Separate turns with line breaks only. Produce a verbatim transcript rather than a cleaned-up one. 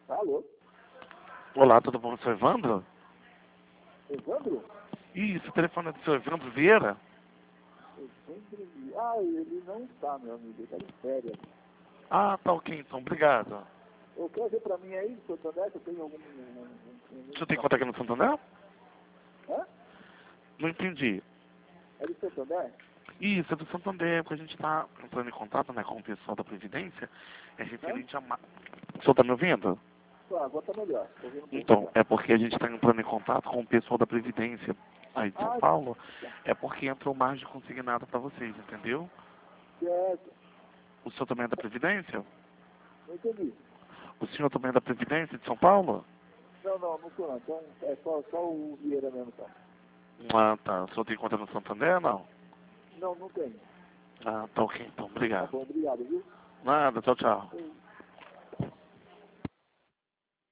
Alô?
Olá, tudo bom? Sou Evandro?
Evandro?
Isso, o telefone é do seu Evandro Vieira?
Evandro? Ah, ele não está, meu amigo. Ele está em férias.
Ah, tá ok, então, obrigado.
Ô, quer ver pra mim aí, seu Santander, se eu tenho algum... Um, um, um,
O senhor tem conta aqui no Santander?
Hã?
Não entendi.
É do Santander?
Isso, é do Santander, porque a gente está entrando em contato, né, com o pessoal da Previdência, é
Hã?
referente a... Ma... O senhor tá me ouvindo?
Ah, agora tá melhor. Tô ouvindo um pouco
Então,
melhor.
é porque a gente está entrando em contato com o pessoal da Previdência aí de São
Ah,
Paulo, é porque entrou mais de consignado para vocês, entendeu?
certo.
O senhor também é da Previdência?
Não entendi.
O senhor também é da Previdência de São Paulo?
Não, não, não sou não. Então, é só, só o Vieira mesmo, então.
Ah, tá. O senhor tem conta no Santander, não?
Não, não tenho.
Ah, tá ok, então,
Tá
obrigado.
bom, obrigado, viu?
Nada, tchau, tchau.
Oi.